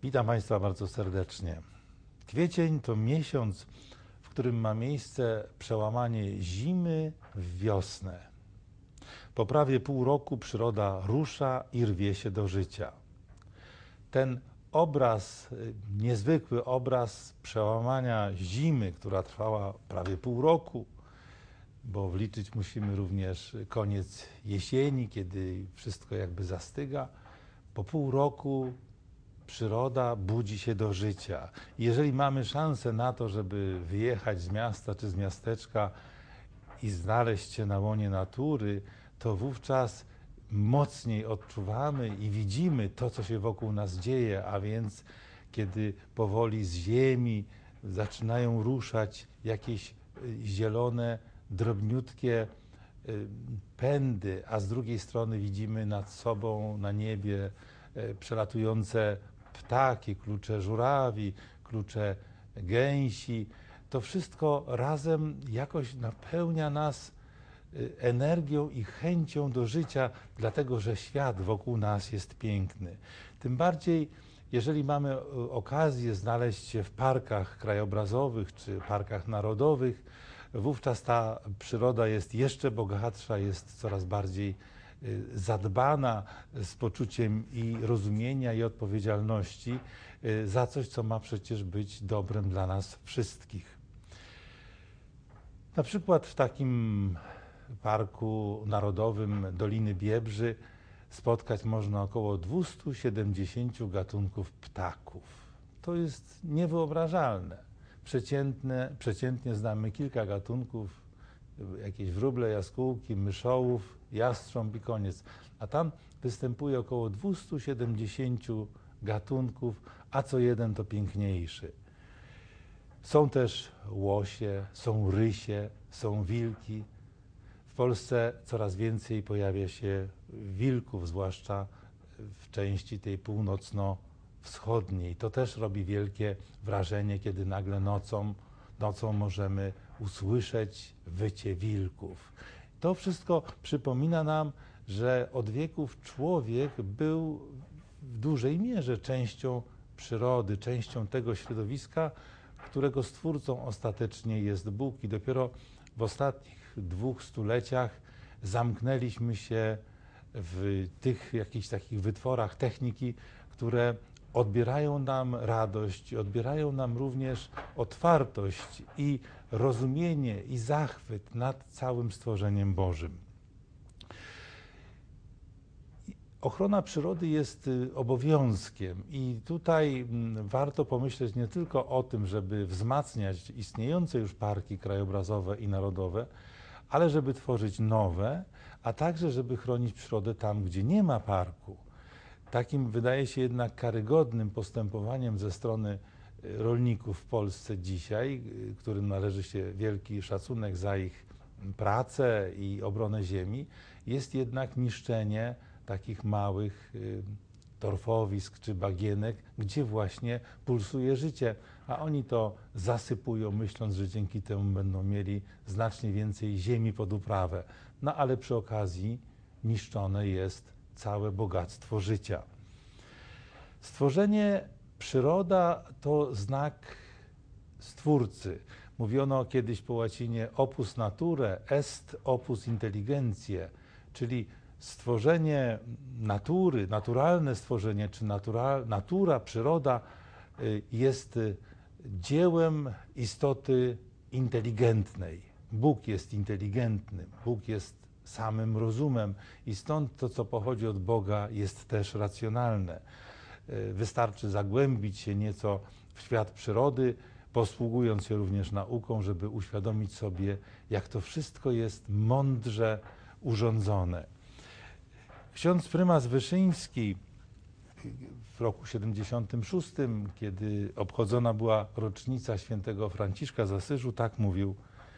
Witam Państwa bardzo serdecznie. Kwiecień to miesiąc, w którym ma miejsce przełamanie zimy w wiosnę. Po prawie pół roku przyroda rusza i rwie się do życia. Ten obraz, niezwykły obraz przełamania zimy, która trwała prawie pół roku, bo wliczyć musimy również koniec jesieni, kiedy wszystko jakby zastyga. Po pół roku przyroda budzi się do życia. Jeżeli mamy szansę na to, żeby wyjechać z miasta czy z miasteczka i znaleźć się na łonie natury, to wówczas mocniej odczuwamy i widzimy to, co się wokół nas dzieje, a więc kiedy powoli z ziemi zaczynają ruszać jakieś zielone, drobniutkie pędy, a z drugiej strony widzimy nad sobą na niebie przelatujące ptaki, klucze żurawi, klucze gęsi. To wszystko razem jakoś napełnia nas energią i chęcią do życia, dlatego że świat wokół nas jest piękny. Tym bardziej, jeżeli mamy okazję znaleźć się w parkach krajobrazowych czy parkach narodowych, wówczas ta przyroda jest jeszcze bogatsza, jest coraz bardziej zadbana, z poczuciem i rozumienia i odpowiedzialności za coś, co ma przecież być dobrem dla nas wszystkich. Na przykład w takim Parku Narodowym Doliny Biebrzy spotkać można około 270 gatunków ptaków. To jest niewyobrażalne. Przeciętnie znamy kilka gatunków, jakieś wróble, jaskółki, myszołów, jastrząb i koniec. A tam występuje około 270 gatunków, a co jeden to piękniejszy. Są też łosie, są rysie, są wilki. W Polsce coraz więcej pojawia się wilków, zwłaszcza w części tej północno-wschodniej. To też robi wielkie wrażenie, kiedy nagle nocą możemy usłyszeć wycie wilków. To wszystko przypomina nam, że od wieków człowiek był w dużej mierze częścią przyrody, częścią tego środowiska, którego stwórcą ostatecznie jest Bóg. I dopiero w ostatnich 2 stuleciach zamknęliśmy się w tych jakichś takich wytworach techniki, które odbierają nam radość, odbierają nam również otwartość i rozumienie i zachwyt nad całym stworzeniem Bożym. Ochrona przyrody jest obowiązkiem i tutaj warto pomyśleć nie tylko o tym, żeby wzmacniać istniejące już parki krajobrazowe i narodowe, ale żeby tworzyć nowe, a także żeby chronić przyrodę tam, gdzie nie ma parku. Takim wydaje się jednak karygodnym postępowaniem ze strony rolników w Polsce dzisiaj, którym należy się wielki szacunek za ich pracę i obronę ziemi, jest jednak niszczenie takich małych torfowisk czy bagienek, gdzie właśnie pulsuje życie, a oni to zasypują, myśląc, że dzięki temu będą mieli znacznie więcej ziemi pod uprawę. No ale przy okazji niszczone jest całe bogactwo życia. Stworzenie, przyroda to znak Stwórcy. Mówiono kiedyś po łacinie opus nature est opus intelligentiae, czyli stworzenie natury, naturalne stworzenie, czy natura, przyroda jest dziełem istoty inteligentnej. Bóg jest inteligentny, Bóg jest samym rozumem i stąd to, co pochodzi od Boga, jest też racjonalne. Wystarczy zagłębić się nieco w świat przyrody, posługując się również nauką, żeby uświadomić sobie, jak to wszystko jest mądrze urządzone. Ksiądz prymas Wyszyński w roku 76, kiedy obchodzona była rocznica świętego Franciszka z Asyżu, tak mówił: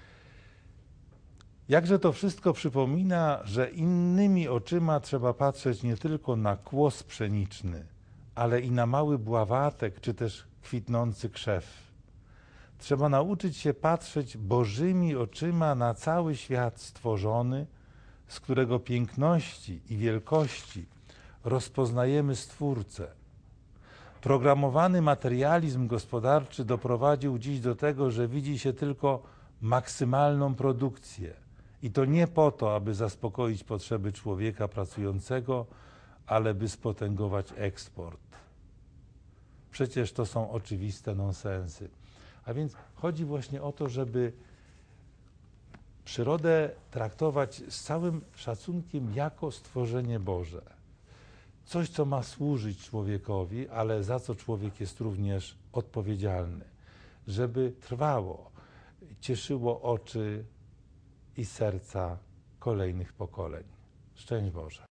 jakże to wszystko przypomina, że innymi oczyma trzeba patrzeć nie tylko na kłos pszeniczny, ale i na mały bławatek, czy też kwitnący krzew. Trzeba nauczyć się patrzeć Bożymi oczyma na cały świat stworzony, z którego piękności i wielkości rozpoznajemy Stwórcę. Programowany materializm gospodarczy doprowadził dziś do tego, że widzi się tylko maksymalną produkcję. I to nie po to, aby zaspokoić potrzeby człowieka pracującego, ale by spotęgować eksport. Przecież to są oczywiste nonsensy. A więc chodzi właśnie o to, żeby przyrodę traktować z całym szacunkiem jako stworzenie Boże. Coś, co ma służyć człowiekowi, ale za co człowiek jest również odpowiedzialny. Żeby trwało, cieszyło oczy i serca kolejnych pokoleń. Szczęść Boże.